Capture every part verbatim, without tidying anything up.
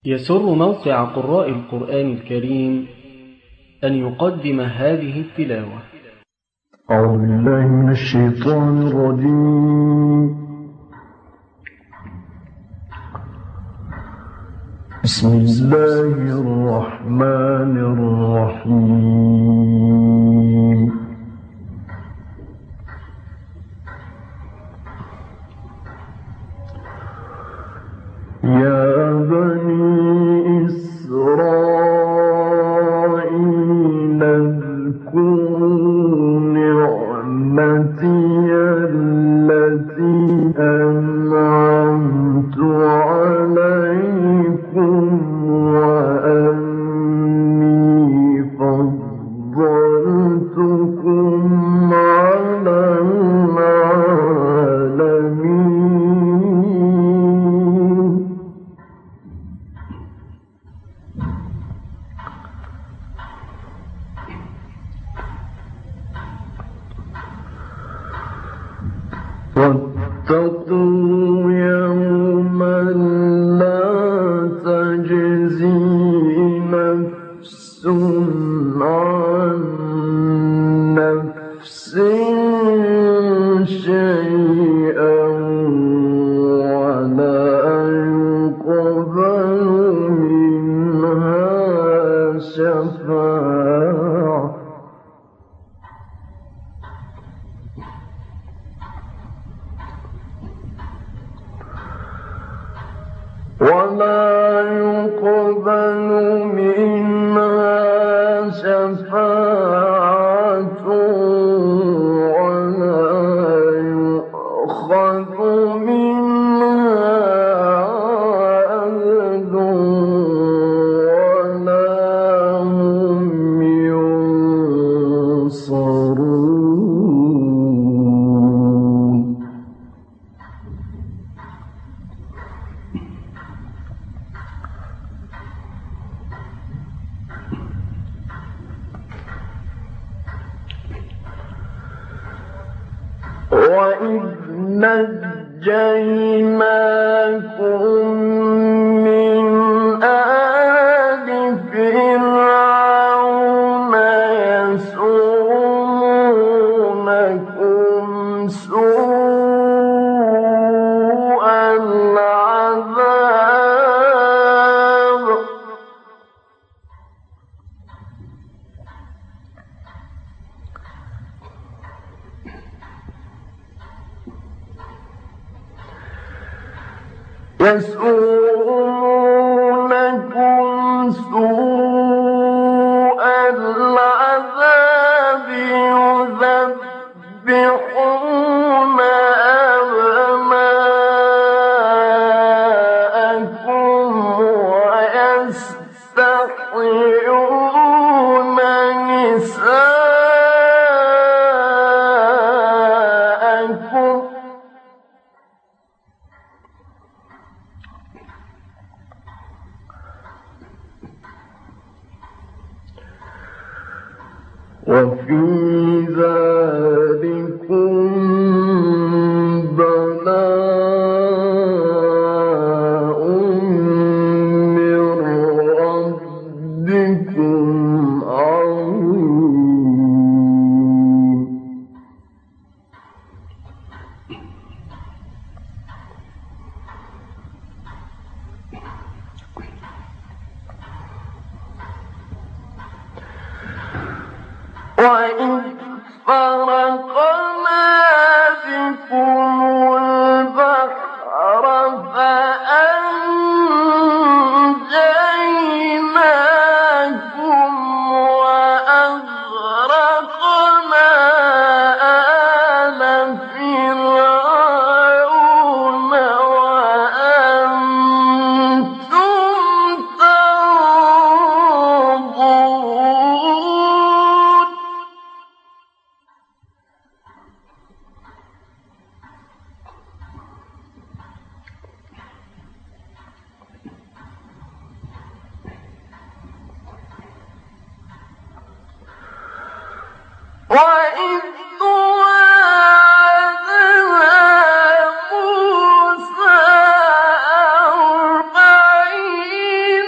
يسر موقع قراء القرآن الكريم أن يقدم هذه التلاوة. أعوذ بالله من الشيطان الرجيم. بسم الله الرحمن الرحيم. يا بني إسرائيل اذكروا نعمتي التي أنعمت عليكم وأني فضلتكم على العالمين. واتقوا يوما لا تجزي نفس عن نفس شيئا ولا يقبل منها شفاعة ولا يقبل منها شفاعة ولا يؤخذ منها عدل ولا هم ينصرون. وَإِذْ نَجَّيْنَاكُم مِّنْ آلِ فِرْعَوْنَ يَسُومُونَكُمْ سُوءَ الْعَذَابِ يسومونكم سوء العذاب يذبحون أبناءكم ويستحيون نساءكم وفي ذلكم بلاء من ربكم عظيم. وَإِذْ فَرَقْنَا بِكُمُ الْبَحْرَ فَأَنجَيْنَاكُمْ وَأَغْرَقْنَا آلَ فِرْعَوْنَ وَأَنتُمْ تَنظُرُونَ. وَإِذْ وَعَدْنَا مُوسَىٰ أَرْبَعِينَ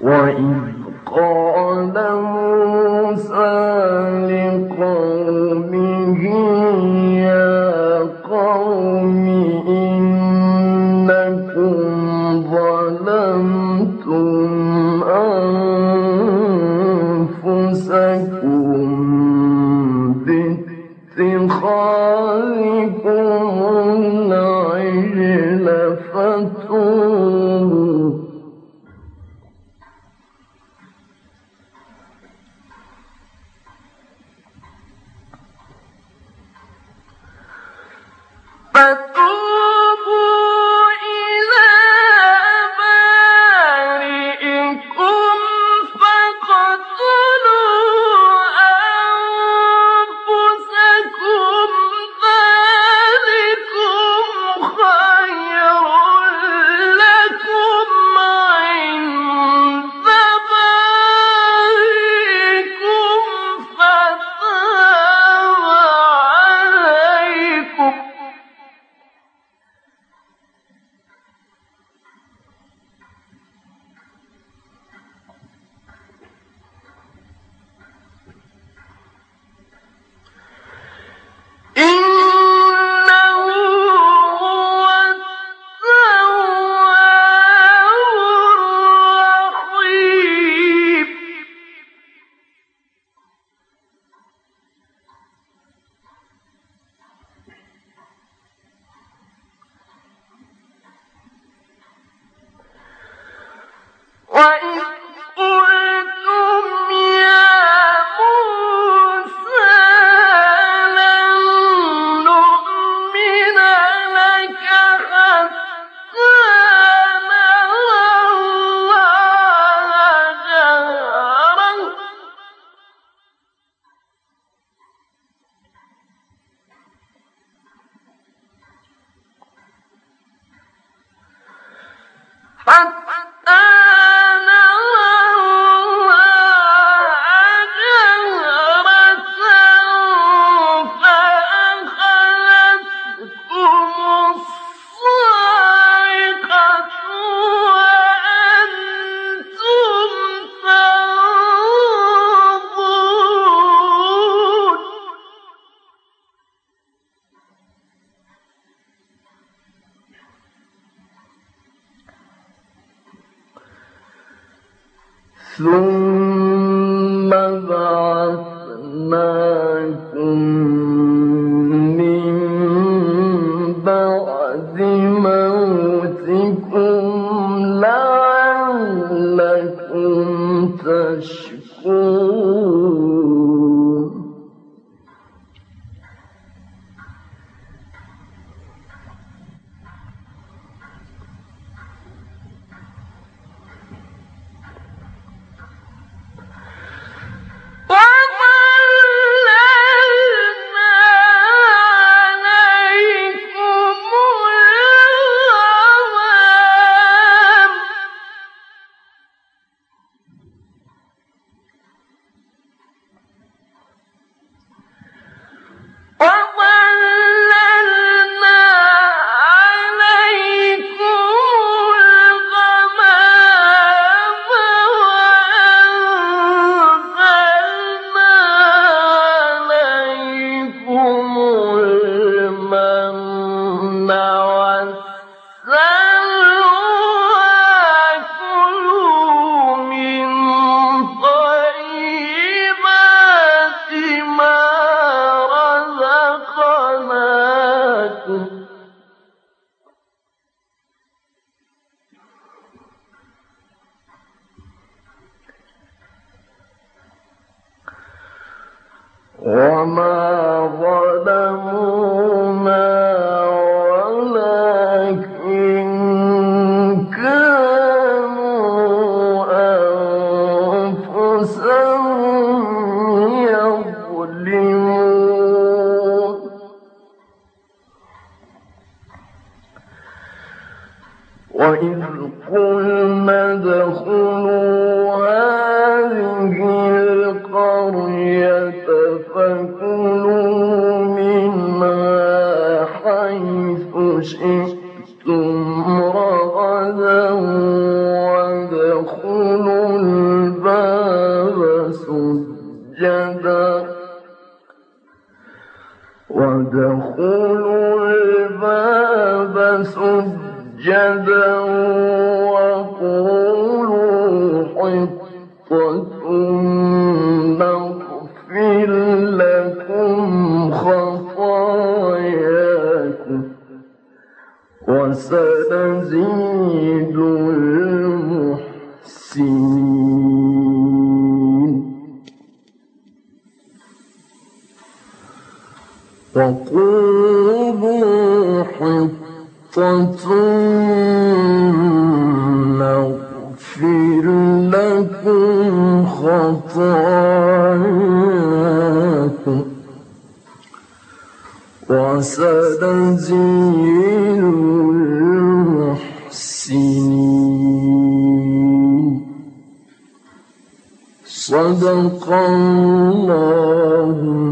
وإذ قال موسى لقومه يا قوم إنكم ظلمتم أنفسكم باتخاذكم العجل فتوبوا فتوبوا إلى بارئكم فاقتلوا أنفسكم ذلكم خير لكم عند بارئكم فتاب عليكم إنه هو التواب الرحيم وإذ قلتم يا موسى لن نؤمن لك حتى نرى الله جهرة حتى نرى الله جهرة فأخذتكم الصاعقة وأنتم تنظرون ثم بعثناكم من بعد موتكم لعلكم تشكرون وظللنا عليكم الغمام وظللنا عليكم الغمام وأنزلنا عليكم المن والسلوى كلوا من طيبات ما رزقناكم وما ظلمونا ولكن كانوا أنفسهم يظلمون وإذ قلنا ادخلوا هذه القرية فكلوا منها حيث شئتم رغدا وادخلوا وادخلوا الباب سجدا وقولوا حطة نغفر لكم خطاياكم وسنزيد المحسنين. وقولوا حطة نغفر لكم خطاياكم وسنزيد المحسنين. صدق الله